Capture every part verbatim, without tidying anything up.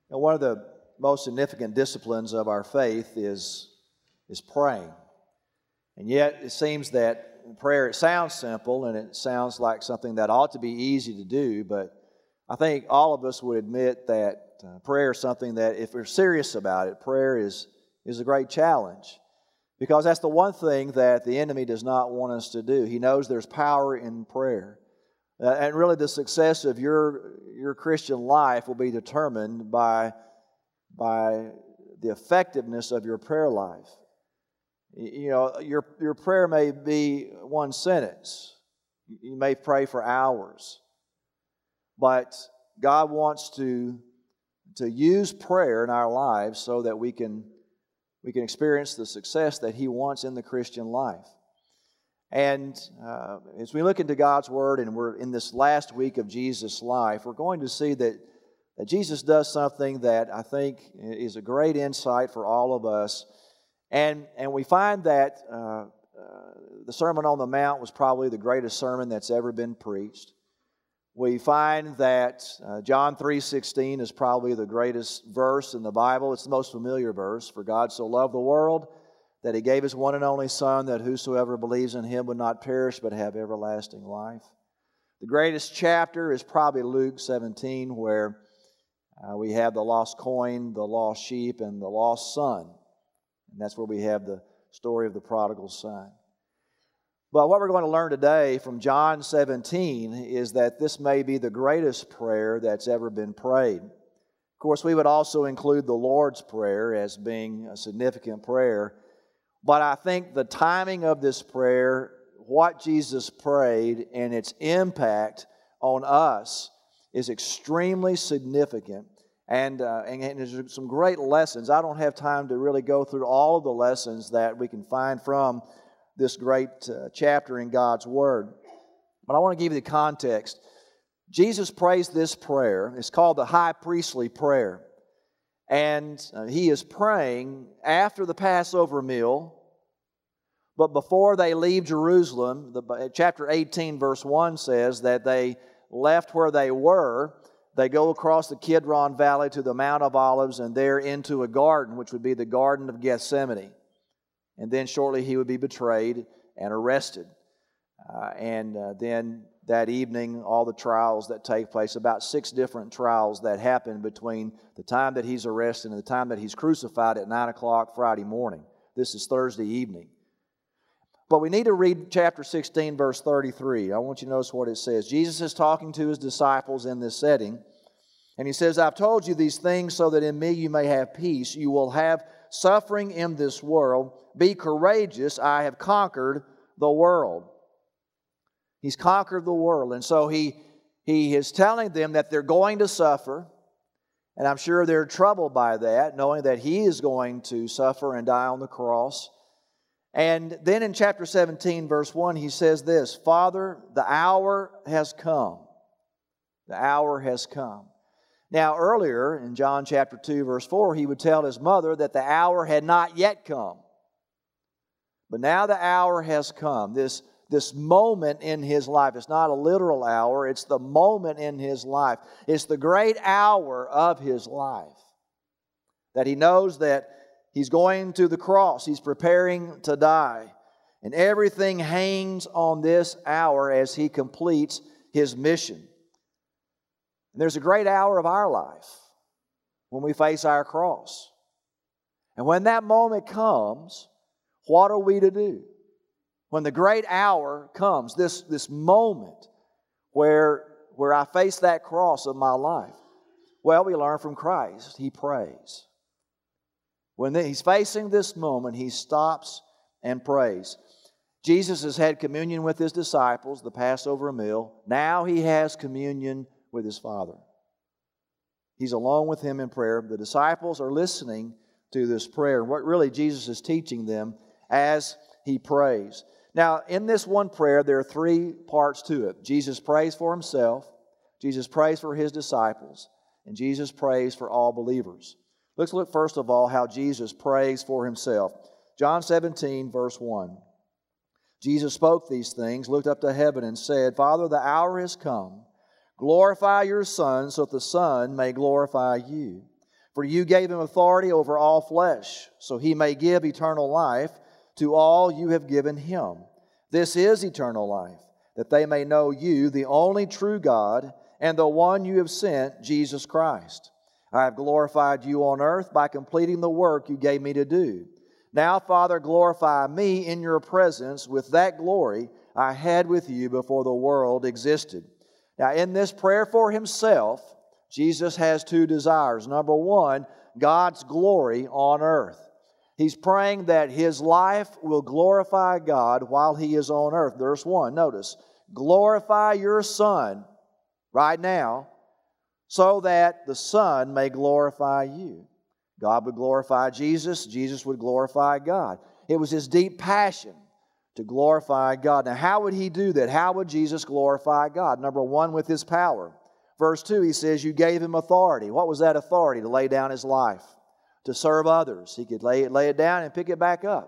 And one of the most significant disciplines of our faith is, is praying. And yet it seems that prayer, it sounds simple and it sounds like something that ought to be easy to do, but I think all of us would admit that uh, prayer is something that, if we're serious about it, prayer is, is a great challenge. Because that's the one thing that the enemy does not want us to do. He knows there's power in prayer. Uh, and really the success of your, your Christian life will be determined by, by the effectiveness of your prayer life. You know, your, your prayer may be one sentence. You may pray for hours. But God wants to, to use prayer in our lives so that we can, we can experience the success that He wants in the Christian life. And uh, as we look into God's Word, and we're in this last week of Jesus' life, we're going to see that, that Jesus does something that I think is a great insight for all of us. And, and we find that uh, uh, the Sermon on the Mount was probably the greatest sermon that's ever been preached. We find that uh, John three sixteen is probably the greatest verse in the Bible. It's the most familiar verse. For God so loved the world that He gave His one and only Son, that whosoever believes in Him would not perish but have everlasting life. The greatest chapter is probably Luke seventeen, where uh, we have the lost coin, the lost sheep, and the lost son. And that's where we have the story of the prodigal son. But what we're going to learn today from John seventeen is that this may be the greatest prayer that's ever been prayed. Of course, we would also include the Lord's Prayer as being a significant prayer. But I think the timing of this prayer, what Jesus prayed, and its impact on us is extremely significant. And, uh, and, and there's some great lessons. I don't have time to really go through all of the lessons that we can find from this great uh, chapter in God's Word. But I want to give you the context. Jesus prays this prayer. It's called the high priestly prayer. And uh, He is praying after the Passover meal, but before they leave Jerusalem. The, chapter eighteen, verse one says that they left where they were. They go across the Kidron Valley to the Mount of Olives, and there into a garden, which would be the Garden of Gethsemane. And then shortly He would be betrayed and arrested. Uh, and uh, then that evening, all the trials that take place, about six different trials that happen between the time that He's arrested and the time that He's crucified at nine o'clock Friday morning. This is Thursday evening. But we need to read chapter sixteen, verse thirty-three. I want you to notice what it says. Jesus is talking to His disciples in this setting. And He says, I've told you these things so that in Me you may have peace. You will have suffering in this world. Be courageous. I have conquered the world. He's conquered the world. And so he, he is telling them that they're going to suffer. And I'm sure they're troubled by that, knowing that He is going to suffer and die on the cross. And then in chapter seventeen, verse one, He says this, Father, the hour has come. The hour has come. Now earlier in John chapter two, verse four, He would tell His mother that the hour had not yet come. But now the hour has come. This, this moment in His life. It's not a literal hour. It's the moment in His life. It's the great hour of His life. That He knows that He's going to the cross. He's preparing to die. And everything hangs on this hour as He completes His mission. And there's a great hour of our life when we face our cross. And when that moment comes, what are we to do? When the great hour comes, this, this moment where, where I face that cross of my life, well, we learn from Christ. He prays. When He's facing this moment, He stops and prays. Jesus has had communion with His disciples, the Passover meal. Now He has communion with His Father. He's alone with Him in prayer. The disciples are listening to this prayer, what really Jesus is teaching them as He prays. Now, in this one prayer, there are three parts to it. Jesus prays for Himself, Jesus prays for His disciples, and Jesus prays for all believers. Let's look first of all how Jesus prays for Himself. John seventeen, verse one. Jesus spoke these things, looked up to heaven, and said, Father, the hour has come. Glorify Your Son, so that the Son may glorify You. For you gave him authority over all flesh, so he may give eternal life to all you have given him. This is eternal life, that they may know you, the only true God, and the one you have sent, Jesus Christ. I have glorified you on earth by completing the work you gave me to do. Now, Father, glorify me in your presence with that glory I had with you before the world existed. Now, in this prayer for himself, Jesus has two desires. Number one, God's glory on earth. He's praying that his life will glorify God while he is on earth. Verse one, notice, glorify your Son right now so that the Son may glorify you. God would glorify Jesus. Jesus would glorify God. It was his deep passion to glorify God. Now, how would he do that? How would Jesus glorify God? Number one, with his power. Verse two, he says, you gave him authority. What was that authority? To lay down his life, to serve others. He could lay it, lay it down and pick it back up.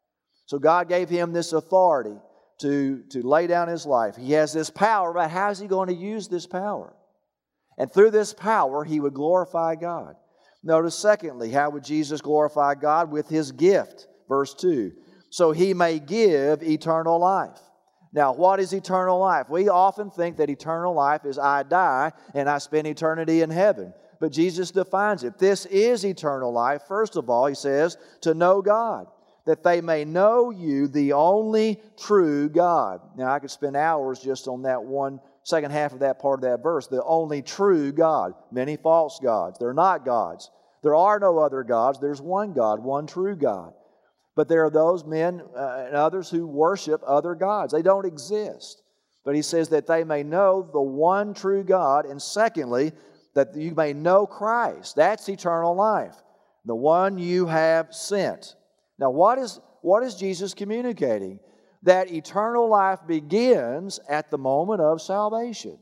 So God gave him this authority to, to lay down his life. He has this power, but how is he going to use this power? And through this power, he would glorify God. Notice, secondly, how would Jesus glorify God? With his gift. Verse two, so he may give eternal life. Now, what is eternal life? We often think that eternal life is I die and I spend eternity in heaven. But Jesus defines it. This is eternal life. First of all, he says, to know God, that they may know you, the only true God. Now, I could spend hours just on that one second half of that part of that verse. The only true God. Many false gods. They're not gods. There are no other gods. There's one God, one true God. But there are those men uh, and others who worship other gods. They don't exist. But he says that they may know the one true God. And secondly, that you may know Christ. That's eternal life. The one you have sent. Now, what is, what is Jesus communicating? That eternal life begins at the moment of salvation.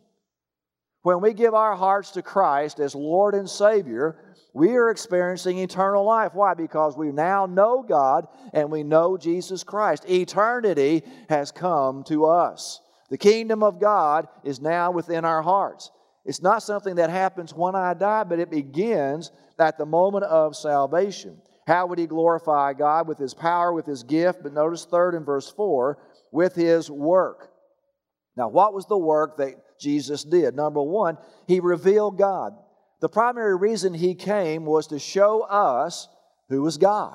When we give our hearts to Christ as Lord and Savior, we are experiencing eternal life. Why? Because we now know God and we know Jesus Christ. Eternity has come to us. The kingdom of God is now within our hearts. It's not something that happens when I die, but it begins at the moment of salvation. How would he glorify God? With his power, with his gift. But notice third in verse four, with his work. Now, what was the work that Jesus did? Number one, he revealed God. The primary reason he came was to show us who is God.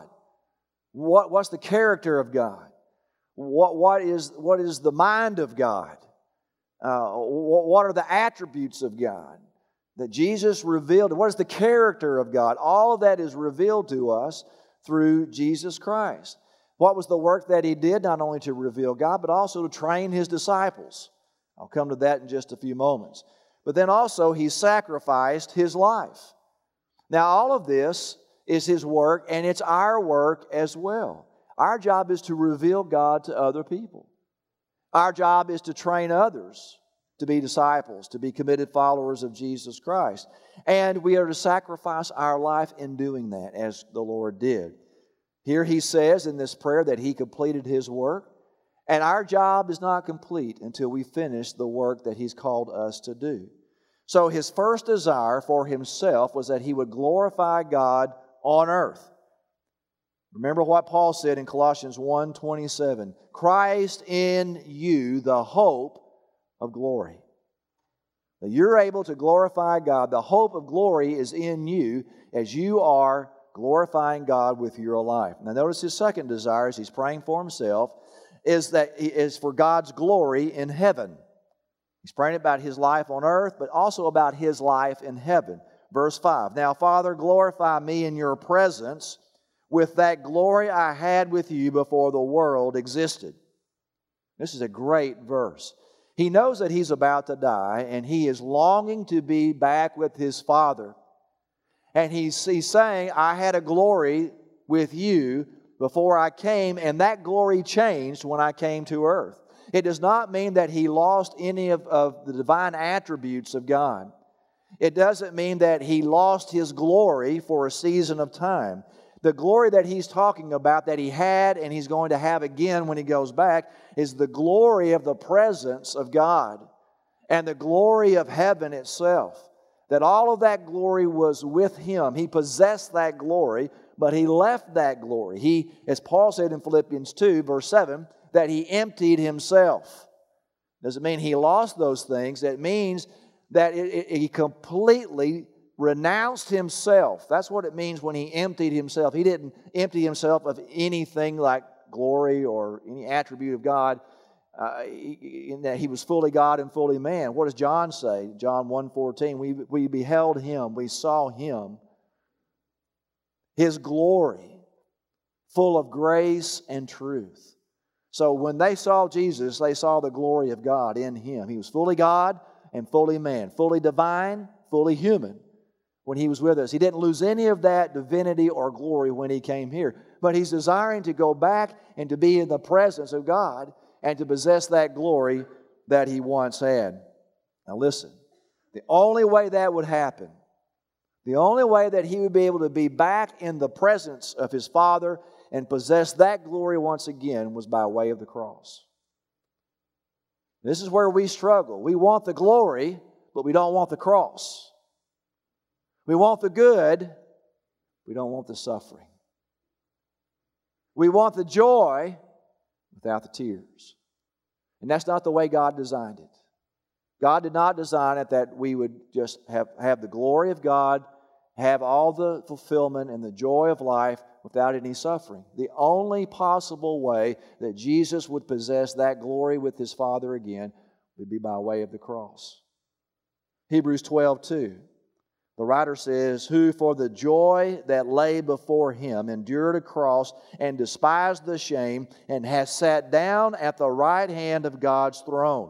What, what's the character of God? What, what, is, what is the mind of God? Uh, what, what are the attributes of God that Jesus revealed? What is the character of God? All of that is revealed to us through Jesus Christ. What was the work that he did? Not only to reveal God, but also to train his disciples. I'll come to that in just a few moments. But then also, he sacrificed his life. Now, all of this is his work, and it's our work as well. Our job is to reveal God to other people. Our job is to train others to be disciples, to be committed followers of Jesus Christ. And we are to sacrifice our life in doing that, as the Lord did. Here he says in this prayer that he completed his work. And our job is not complete until we finish the work that he's called us to do. So his first desire for himself was that he would glorify God on earth. Remember what Paul said in Colossians one twenty-seven, Christ in you, the hope of glory. That you're able to glorify God. The hope of glory is in you as you are glorifying God with your life. Now notice his second desire as he's praying for himself is that is for God's glory in heaven. He's praying about his life on earth, but also about his life in heaven. Verse five, now Father, glorify me in your presence with that glory I had with you before the world existed. This is a great verse. He knows that he's about to die, and he is longing to be back with his Father. And he's, he's saying, I had a glory with you before I came, and that glory changed when I came to earth. It does not mean that he lost any of, of the divine attributes of God. It doesn't mean that he lost his glory for a season of time. The glory that he's talking about that he had and he's going to have again when he goes back is the glory of the presence of God and the glory of heaven itself. that all of that glory was with Him. He possessed that glory, but He left that glory. He, as Paul said in Philippians two, verse seven, that He emptied Himself. Doesn't mean He lost those things. It means that it, it, He completely renounced Himself. That's what it means when He emptied Himself. He didn't empty Himself of anything like glory or any attribute of God. Uh, in that He was fully God and fully man. What does John say? John one fourteen, we, we beheld Him, we saw Him, His glory, full of grace and truth. So when they saw Jesus, they saw the glory of God in Him. He was fully God and fully man, fully divine, fully human when He was with us. He didn't lose any of that divinity or glory when He came here. But He's desiring to go back and to be in the presence of God and to possess that glory that He once had. Now listen, the only way that would happen, the only way that He would be able to be back in the presence of His Father and possess that glory once again was by way of the cross. This is where we struggle. We want the glory, but we don't want the cross. We want the good, we don't want the suffering. We want the joy without the tears. And that's not the way God designed it. God did not design it that we would just have, have the glory of God, have all the fulfillment and the joy of life without any suffering. The only possible way that Jesus would possess that glory with His Father again would be by way of the cross. Hebrews twelve two. The writer says, who for the joy that lay before Him endured a cross and despised the shame and has sat down at the right hand of God's throne.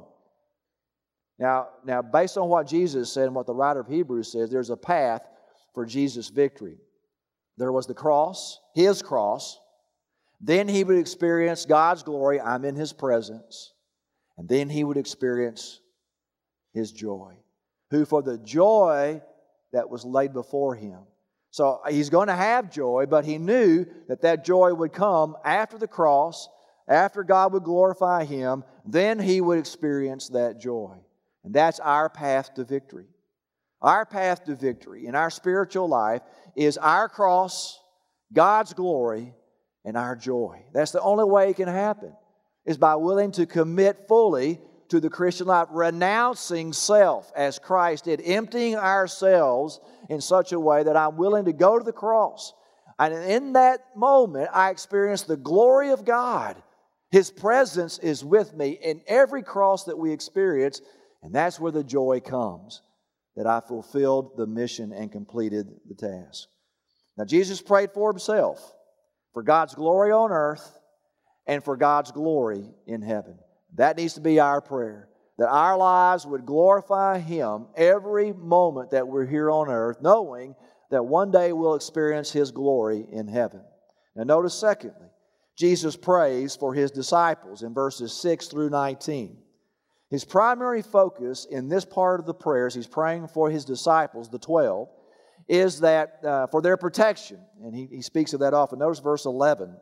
Now, now, based on what Jesus said and what the writer of Hebrews says, there's a path for Jesus' victory. There was the cross, His cross. Then He would experience God's glory. I'm in His presence. And then He would experience His joy. Who for the joy that was laid before Him. So He's going to have joy, but He knew that that joy would come after the cross, after God would glorify Him, then He would experience that joy. And that's our path to victory. Our path to victory in our spiritual life is our cross, God's glory, and our joy. That's the only way it can happen, is by willing to commit fully to the Christian life, renouncing self as Christ did, emptying ourselves in such a way that I'm willing to go to the cross. And in that moment, I experience the glory of God. His presence is with me in every cross that we experience, and that's where the joy comes, that I fulfilled the mission and completed the task. Now, Jesus prayed for Himself, for God's glory on earth and for God's glory in heaven. That needs to be our prayer, that our lives would glorify Him every moment that we're here on earth, knowing that one day we'll experience His glory in heaven. Now notice secondly, Jesus prays for His disciples in verses six through nineteen. His primary focus in this part of the prayers, He's praying for His disciples, the twelve, is that uh, for their protection. And he, he speaks of that often. Notice verse eleven.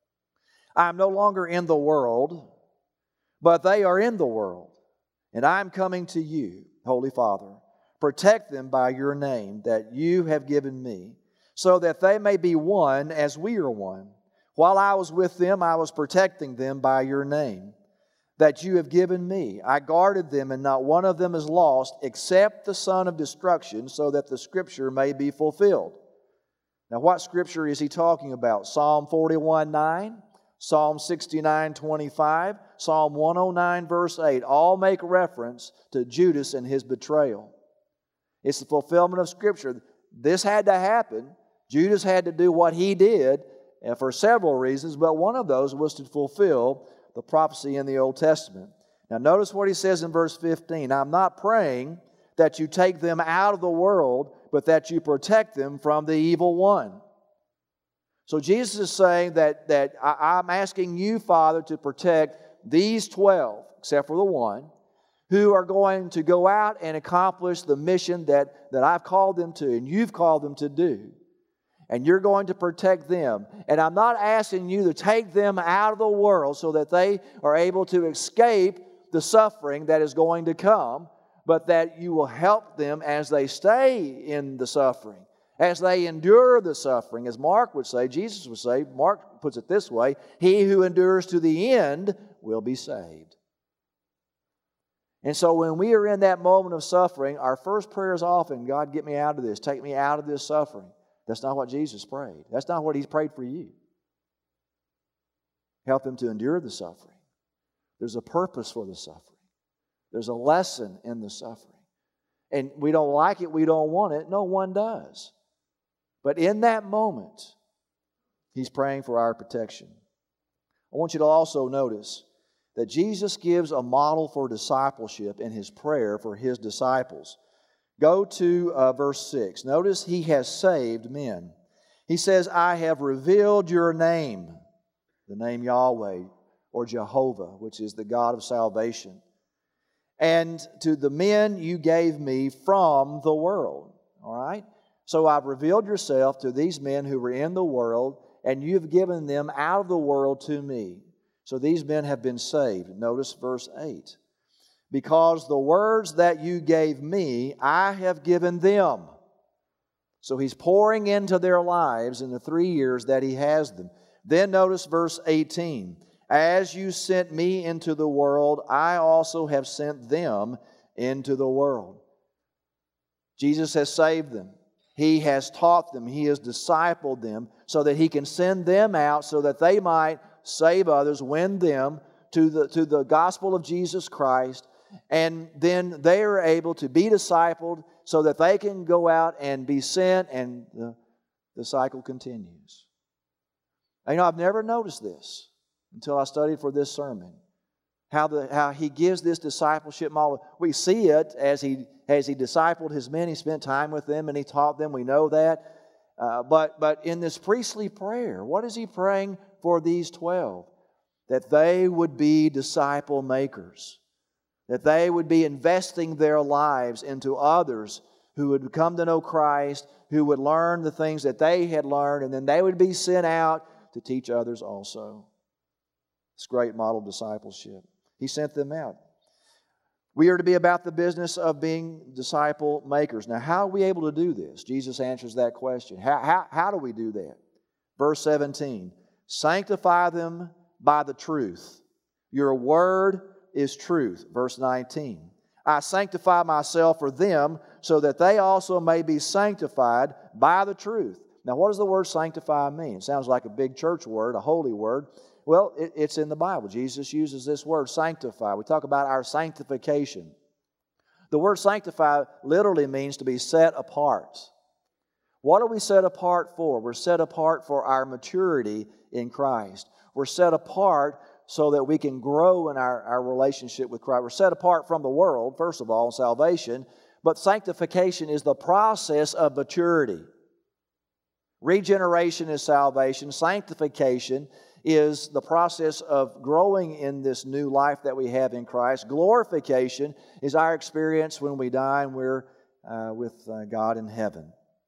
I am no longer in the world, but they are in the world, and I am coming to you, Holy Father. Protect them by your name that you have given me, so that they may be one as we are one. While I was with them, I was protecting them by your name that you have given me. I guarded them, and not one of them is lost, except the son of destruction, so that the Scripture may be fulfilled. Now, what Scripture is he talking about? Psalm forty-one nine? Psalm sixty-nine twenty-five, Psalm one oh nine verse eight, all make reference to Judas and his betrayal. It's the fulfillment of Scripture. This had to happen. Judas had to do what he did for several reasons, but one of those was to fulfill the prophecy in the Old Testament. Now notice what he says in verse fifteen, I'm not praying that you take them out of the world, but that you protect them from the evil one. So Jesus is saying that, that I, I'm asking you, Father, to protect these twelve, except for the one, who are going to go out and accomplish the mission that, that I've called them to and you've called them to do. And you're going to protect them. And I'm not asking you to take them out of the world so that they are able to escape the suffering that is going to come. but that you will help them as they stay in the suffering, as they endure the suffering. As Mark would say, Jesus would say, Mark puts it this way, he who endures to the end will be saved. And so when we are in that moment of suffering, our first prayer is often, God, get me out of this. Take me out of this suffering. That's not what Jesus prayed. That's not what He prayed for you. Help them to endure the suffering. There's a purpose for the suffering. There's a lesson in the suffering. And we don't like it, we don't want it. No one does. But in that moment, He's praying for our protection. I want you to also notice that Jesus gives a model for discipleship in His prayer for His disciples. Go to uh, verse six. Notice He has saved men. He says, I have revealed your name, the name Yahweh or Jehovah, which is the God of salvation. And to the men you gave me from the world. All right? So I've revealed yourself to these men who were in the world, and you've given them out of the world to me. So these men have been saved. Notice verse eight. Because the words that you gave me, I have given them. So He's pouring into their lives in the three years that He has them. Then notice verse eighteen. As you sent me into the world, I also have sent them into the world. Jesus has saved them. He has taught them. He has discipled them so that He can send them out so that they might save others, win them to the, to the gospel of Jesus Christ, and then they are able to be discipled so that they can go out and be sent, and the, the cycle continues. You know, I've never noticed this until I studied for this sermon, how the how He gives this discipleship model. We see it as He as He discipled His men. He spent time with them and He taught them. We know that. Uh, but but in this priestly prayer, what is He praying for these twelve? That they would be disciple makers. That they would be investing their lives into others who would come to know Christ, who would learn the things that they had learned, and then they would be sent out to teach others also. It's great model discipleship. He sent them out. We are to be about the business of being disciple makers. Now, how are we able to do this? Jesus answers that question. How, how, how do we do that? Verse seventeen. Sanctify them by the truth. Your word is truth. Verse nineteen. I sanctify myself for them so that they also may be sanctified by the truth. Now, what does the word sanctify mean? It sounds like a big church word, a holy word. Well, it, it's in the Bible. Jesus uses this word, sanctify. We talk about our sanctification. The word sanctify literally means to be set apart. What are we set apart for? We're set apart for our maturity in Christ. We're set apart so that we can grow in our, our relationship with Christ. We're set apart from the world, first of all, salvation. But sanctification is the process of maturity. Regeneration is salvation. Sanctification is the process of growing in this new life that we have in Christ. Glorification is our experience when we die and we're uh, with uh, God in heaven.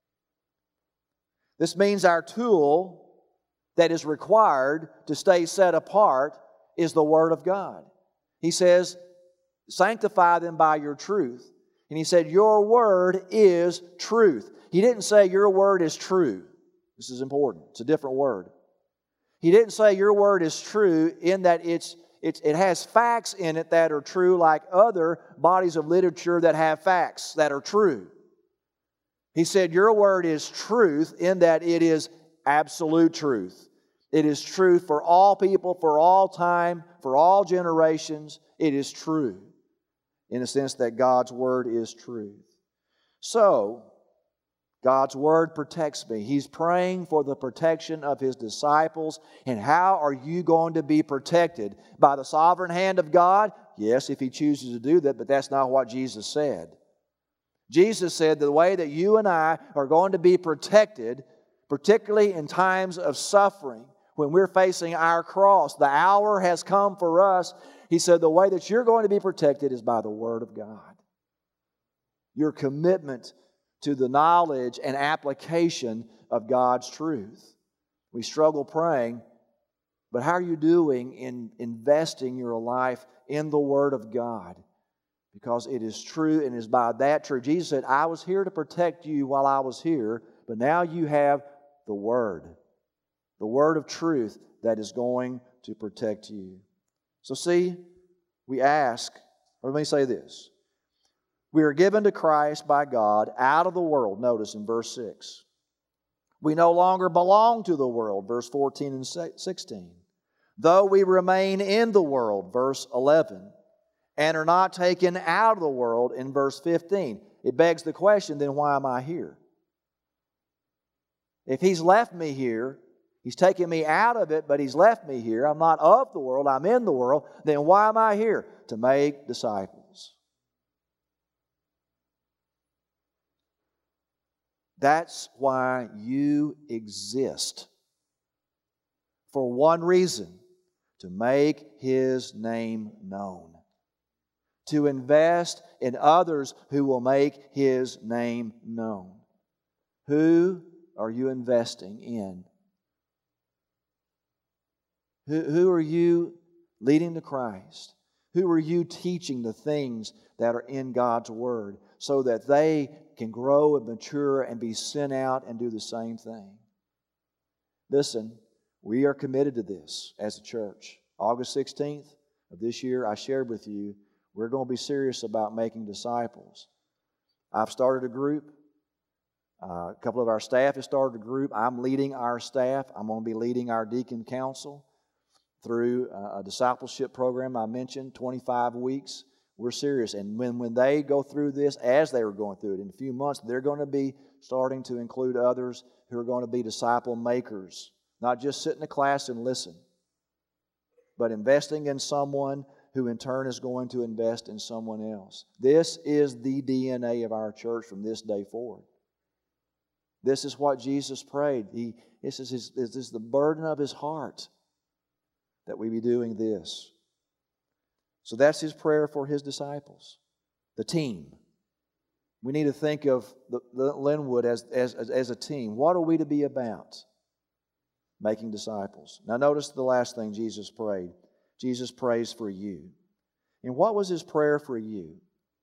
This means our tool that is required to stay set apart is the Word of God. He says, sanctify them by your truth. And He said, your word is truth. He didn't say your word is true. This is important. It's a different word. He didn't say your word is true in that it's, it's, it has facts in it that are true, like other bodies of literature that have facts that are true. He said your word is truth in that it is absolute truth. It is truth for all people, for all time, for all generations. It is true in the sense that God's word is truth. So, God's word protects me. He's praying for the protection of His disciples. And how are you going to be protected? By the sovereign hand of God? Yes, if He chooses to do that, but that's not what Jesus said. Jesus said the way that you and I are going to be protected, particularly in times of suffering, when we're facing our cross, the hour has come for us. He said the way that you're going to be protected is by the Word of God. Your commitment to the knowledge and application of God's truth. We struggle praying, but how are you doing in investing your life in the Word of God? because it is true and is by that true. Jesus said, I was here to protect you while I was here, but now you have the Word, the Word of truth that is going to protect you. So see, we ask, or let me say this. We are given to Christ by God out of the world, notice in verse six. We no longer belong to the world, verse fourteen and sixteen. Though we remain in the world, verse eleven, and are not taken out of the world, in verse fifteen. It begs the question, then why am I here? If He's left me here, He's taken me out of it, but He's left me here. I'm not of the world, I'm in the world. Then why am I here? To make disciples. That's why you exist. For one reason, to make His name known. To invest in others who will make His name known. Who are you investing in? Who, who are you leading to Christ? Who are you teaching the things that are in God's Word so that they can grow and mature and be sent out and do the same thing? Listen, we are committed to this as a church. August sixteenth of this year, I shared with you, we're going to be serious about making disciples. I've started a group. Uh, a couple of our staff have started a group. I'm leading our staff. I'm going to be leading our deacon council through a discipleship program I mentioned, twenty-five weeks. We're serious. And when, when they go through this, as they were going through it, in a few months, they're going to be starting to include others who are going to be disciple makers. Not just sit in a class and listen, but investing in someone who in turn is going to invest in someone else. This is the D N A of our church from this day forward. This is what Jesus prayed. He, this, is his, this is the burden of His heart that we be doing this. So that's His prayer for His disciples, the team. We need to think of the, the Linwood as, as, as a team. What are we to be about? Making disciples. Now notice the last thing Jesus prayed. Jesus prays for you. And what was His prayer for you?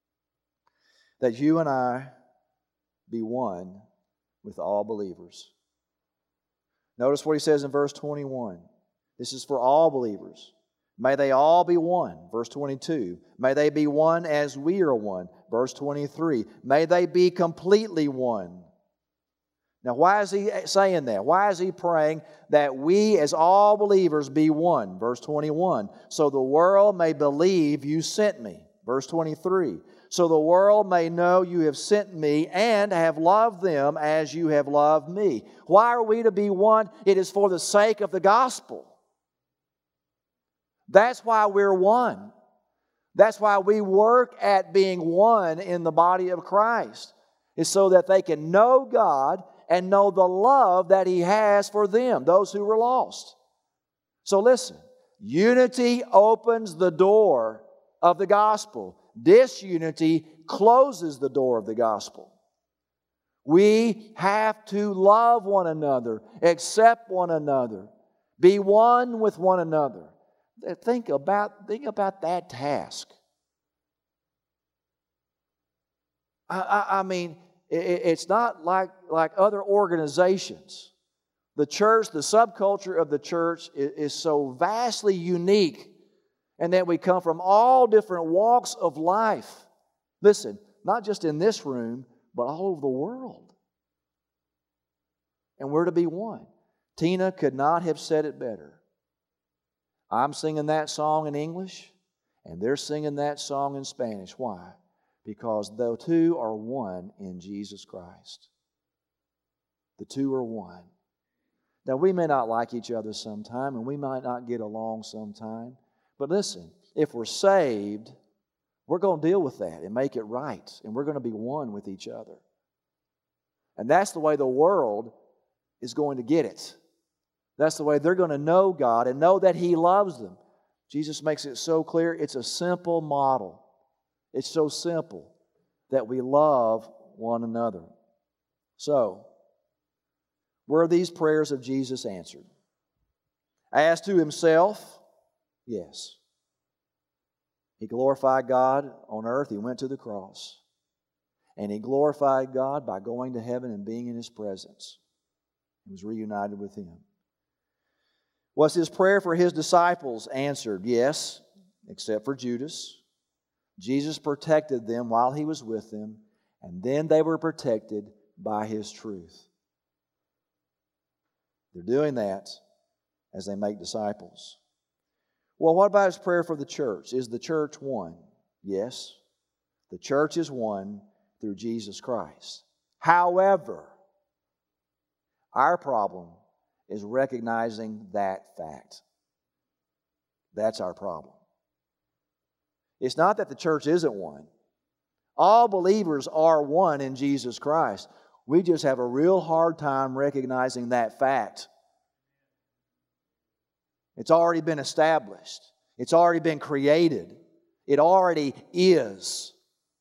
That you and I be one with all believers. Notice what He says in verse twenty-one. This is for all believers. May they all be one. Verse twenty-two. May they be one as we are one. Verse twenty-three. May they be completely one. Now, why is He saying that? Why is He praying that we as all believers be one? Verse twenty-one. So the world may believe you sent me. Verse twenty-three. So the world may know you have sent me and have loved them as you have loved me. Why are we to be one? It is for the sake of the gospel. That's why we're one. That's why we work at being one in the body of Christ. It's so that they can know God and know the love that He has for them, those who were lost. So listen, unity opens the door of the gospel. Disunity closes the door of the gospel. We have to love one another, accept one another, be one with one another. Think about, think about that task. I, I, I mean, it, it's not like, like other organizations. The church, the subculture of the church is, is so vastly unique, and that we come from all different walks of life. Listen, not just in this room, but all over the world. And we're to be one. Tina could not have said it better. I'm singing that song in English, and they're singing that song in Spanish. Why? Because the two are one in Jesus Christ. The two are one. Now, we may not like each other sometime, and we might not get along sometime. But listen, if we're saved, we're going to deal with that and make it right. And we're going to be one with each other. And that's the way the world is going to get it. That's the way they're going to know God and know that He loves them. Jesus makes it so clear. It's a simple model. It's so simple that we love one another. So, were these prayers of Jesus answered? As to Himself, yes. He glorified God on earth. He went to the cross. And He glorified God by going to heaven and being in His presence. He was reunited with Him. Was His prayer for His disciples answered? Yes, except for Judas. Jesus protected them while He was with them, and then they were protected by His truth. They're doing that as they make disciples. Well, what about His prayer for the church? Is the church one? Yes, the church is one through Jesus Christ. However, our problem is recognizing that fact. That's our problem. It's not that the church isn't one. All believers are one in Jesus Christ. We just have a real hard time recognizing that fact. It's already been established. It's already been created. It already is.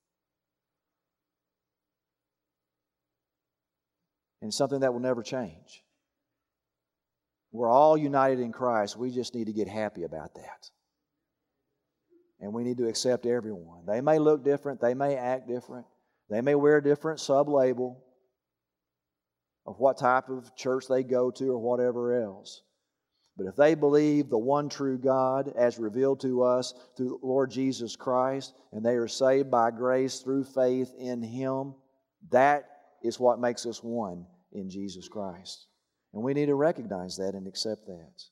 And it's something that will never change. We're all united in Christ. We just need to get happy about that. And we need to accept everyone. They may look different. They may act different. They may wear a different sub-label of what type of church they go to or whatever else. But if they believe the one true God as revealed to us through Lord Jesus Christ, and they are saved by grace through faith in Him, that is what makes us one in Jesus Christ. And we need to recognize that and accept that.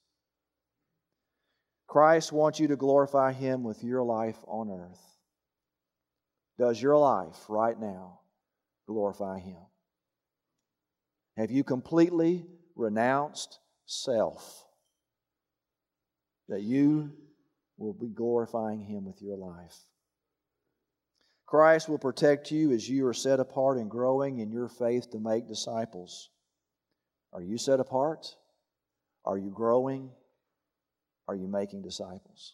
Christ wants you to glorify Him with your life on earth. Does your life right now glorify Him? Have you completely renounced self, that you will be glorifying Him with your life? Christ will protect you as you are set apart and growing in your faith to make disciples. Are you set apart? Are you growing? Are you making disciples?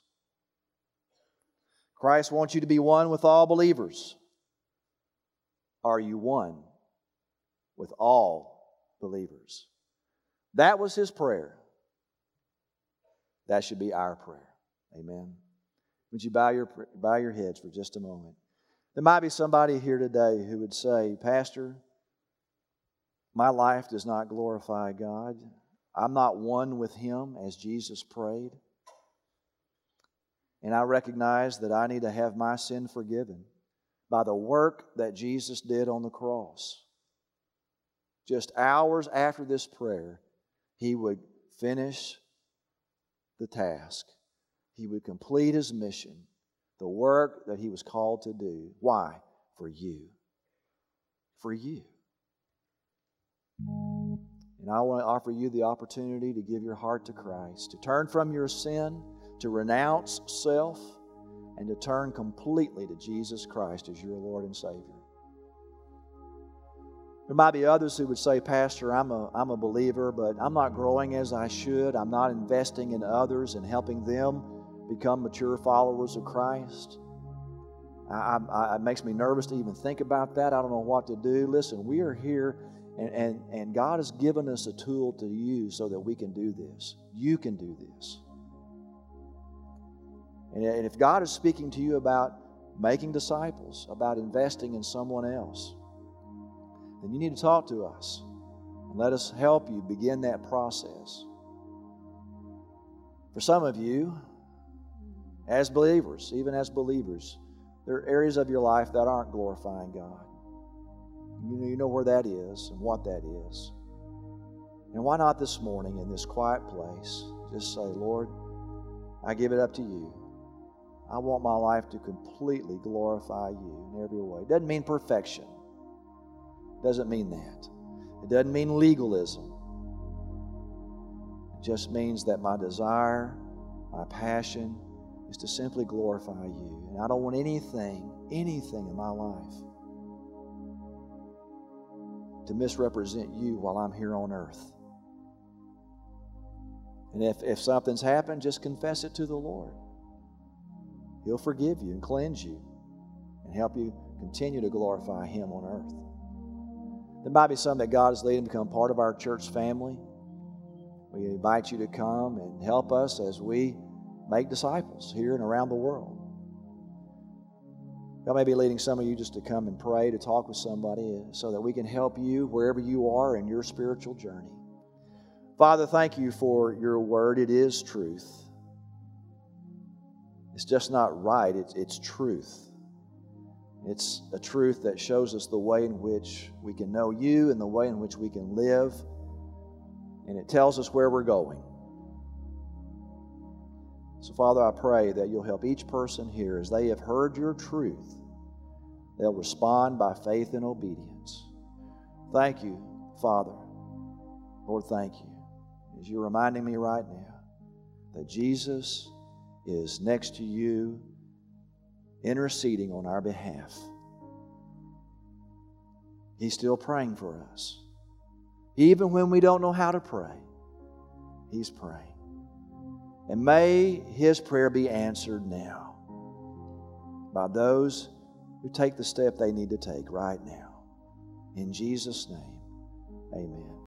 Christ wants you to be one with all believers. Are you one with all believers? That was His prayer. That should be our prayer. Amen. Would you bow your, bow your heads for just a moment? There might be somebody here today who would say, Pastor, my life does not glorify God. I'm not one with Him as Jesus prayed. And I recognize that I need to have my sin forgiven by the work that Jesus did on the cross. Just hours after this prayer, He would finish the task. He would complete His mission, the work that He was called to do. Why? For you. For you. And I want to offer you the opportunity to give your heart to Christ, to turn from your sin, to renounce self, and to turn completely to Jesus Christ as your Lord and Savior. There might be others who would say, Pastor, I'm a, I'm a believer, but I'm not growing as I should. I'm not investing in others and helping them become mature followers of Christ. I, I, it makes me nervous to even think about that. I don't know what to do. Listen, we are here, and, and, and God has given us a tool to use so that we can do this. You can do this. And, and if God is speaking to you about making disciples, about investing in someone else, then you need to talk to us and let us help you begin that process. For some of you, as believers, even as believers, there are areas of your life that aren't glorifying God. You know, you know where that is and what that is. And why not this morning in this quiet place just say, Lord, I give it up to you. I want my life to completely glorify you in every way. It doesn't mean perfection. It doesn't mean that. It doesn't mean legalism. It just means that my desire, my passion, is to simply glorify you. And I don't want anything, anything in my life to misrepresent you while I'm here on earth. And if, if something's happened, just confess it to the Lord. He'll forgive you and cleanse you and help you continue to glorify Him on earth. There might be some that God is leading to become part of our church family. We invite you to come and help us as we make disciples here and around the world. God may be leading some of you just to come and pray, to talk with somebody so that we can help you wherever you are in your spiritual journey. Father, thank you for your word. It is truth. It's just not right, it's, it's truth. It's a truth that shows us the way in which we can know you and the way in which we can live. And it tells us where we're going. So, Father, I pray that you'll help each person here as they have heard your truth. They'll respond by faith and obedience. Thank you, Father. Lord, thank you. As you're reminding me right now that Jesus is next to you, interceding on our behalf. He's still praying for us. Even when we don't know how to pray, He's praying. And may His prayer be answered now by those who take the step they need to take right now. In Jesus' name, amen.